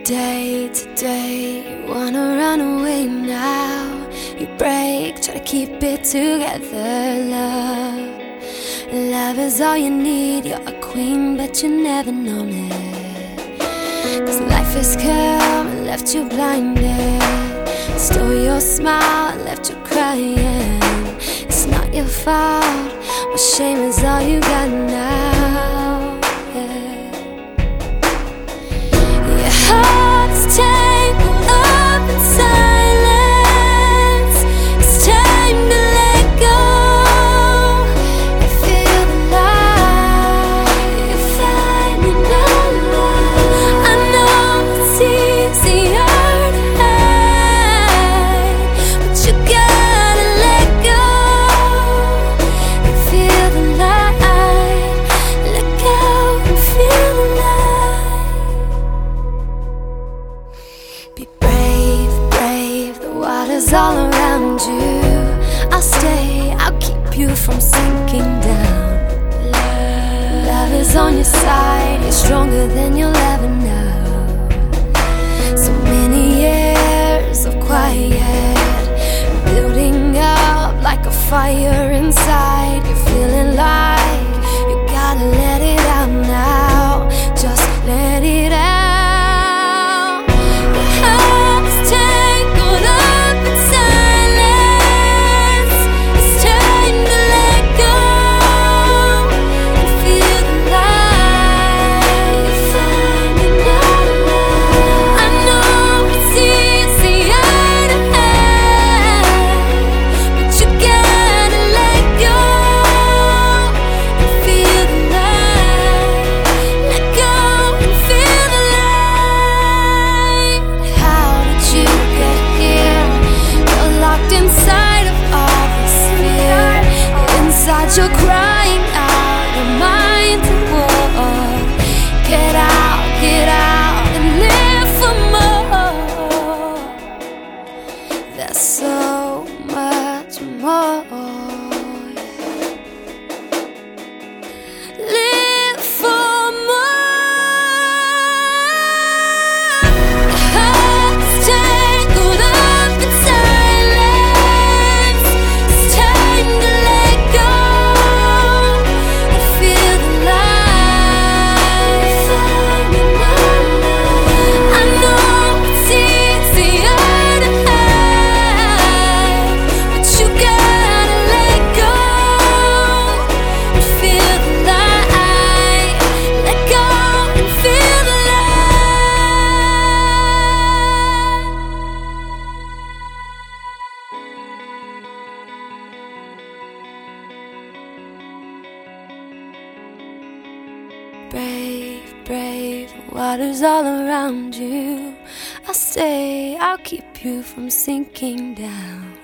Today, you wanna run away now. You break, try to keep it together, love. Love is all you need, you're a queen, but you never known it. 'Cause life has come and left you blinded, stole your smile and left you crying. It's not your fault, but shame is all you got now, yeah. Your heart's tangled up in silence. It's time to let go. You feel the light, you're finding out love. I know it's easier to hide, but you gotta let go. You feel the light, let go and feel the light. Be brave, brave, the water's all around you. I'll stay, I'll keep you from sinking down. Love is on your side, you're stronger than you'll ever know. So many years of quiet, building up like a fire inside. You're feeling like you gotta let it out now. Just let it out. Your heart's tangled up in silence. It's time to let go and feel the light. You're finding out love. I know it's easier to hide, but you gotta let go and feel the light. Let go and feel the light. How did you get here? You're locked inside of all this fear. Inside you're crying out your mind to war. Get out and live for more. There's so much more. Live for more. Your heart's tangled up in silence. It's time to let go and feel the light. Finding out love. I know it's easier to hide, but you gotta let go and feel the light. Let go and feel the light. Brave, brave, the water's all around you. I'll stay, I'll keep you from sinking down.